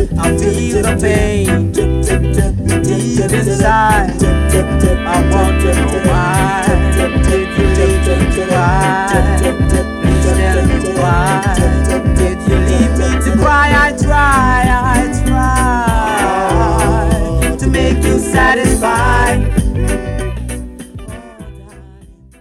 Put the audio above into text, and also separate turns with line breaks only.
I feel the pain deep inside. I want to know why did you leave me to cry? Please tell me why.